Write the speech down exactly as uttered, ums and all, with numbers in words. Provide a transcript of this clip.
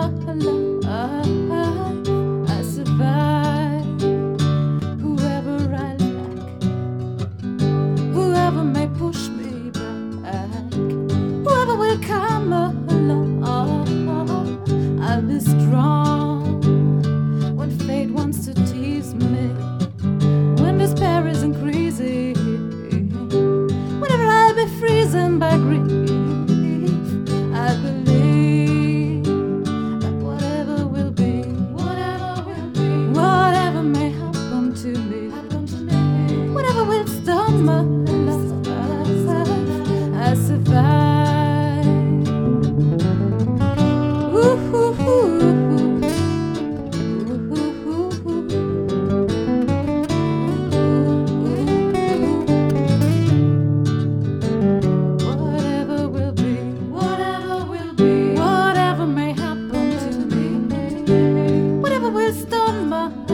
my life, I survive. Whoever I like, whoever may push me back, whoever will come along, I'll be strong. When fate wants to tease me, when despair is increasing, whenever I'll be freezing by grief, I believe that whatever will be, whatever will be, whatever may happen to me, happen to me, whatever will storm my life, I survive. Ooh, ooh, ooh, ooh. Whatever may happen to me, whatever will storm my